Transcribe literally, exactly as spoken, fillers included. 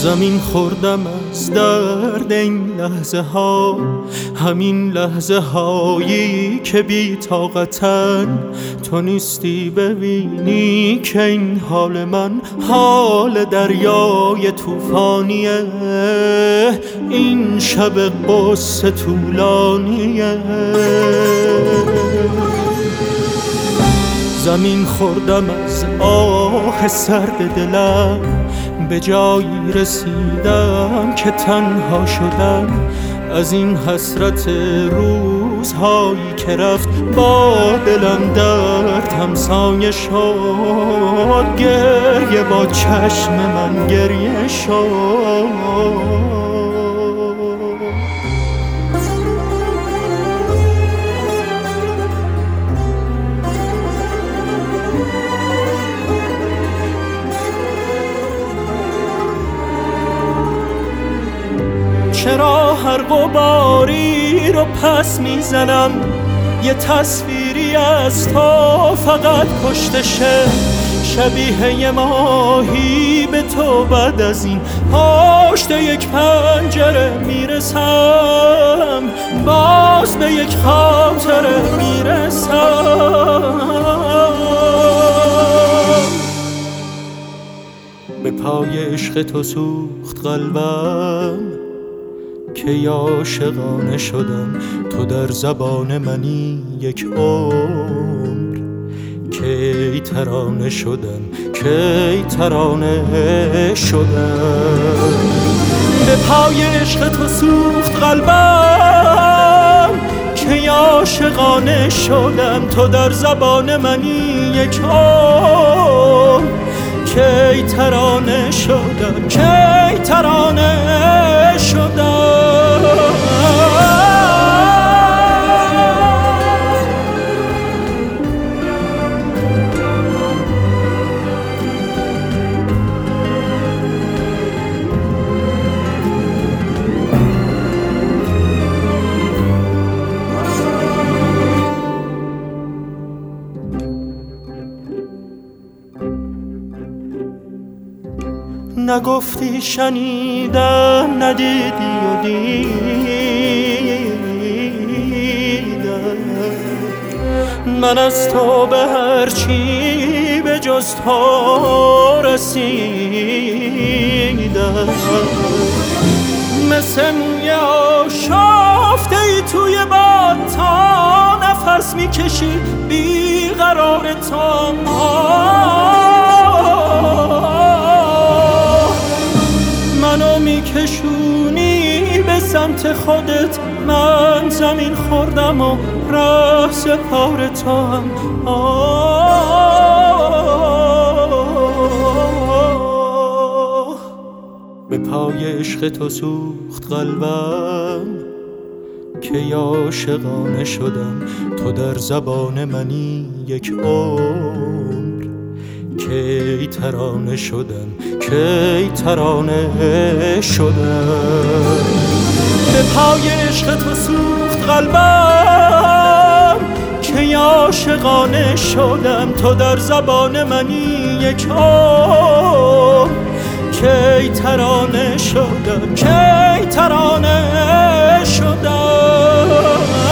زمین خوردم از درد این لحظه ها، همین لحظه هایی که بی طاقتن. تو نیستی ببینی که این حال من حال دریای طوفانیه، این شب قصه طولانیه. زمین خوردم از آه سرد دلم، به جایی رسیدم که تنها شدم از این حسرت روزهایی که رفت. با دلم درد همسایه شد، گریه با چشم من گریه شد. چرا هر غباری رو پس میزنم، یه تصویری از تو فقط کشته شه. شبیه یه ماهی به تو بعد از این پشت یک پنجره میرسم، باز به یک خاطره میرسم. به پای عشق تو سوخت قلبم که عاشقانه شدم. تو در زبان منی یک عمر، کی ترانه شدم کی ترانه شدم. به پای عشق تو سوخت قلبم که عاشقانه شدم. تو در زبان منی یک عمر، کی ترانه شدم کی ترانه شدم. نگفتی شنیدم، ندیدی و دیدم. من از تو به هر چی به جز تو رسیدم. مثل موی آشفته ای توی باد، تا نفس میکشی بیقرار تو. منو میکشونی به سمت خودت، من زمین خوردم و راه سپار تو هم. به پای عشق تو سوخت قلبم که عاشقانه شدم. تو در زبان منی یک عمر، کی ترانه شدم کی ترانه شدم. به پای عشق تو سوخت قلبم که عاشقانه شدم. تو در زبان منی یک عمر، کی ترانه شدم کی ترانه شدم.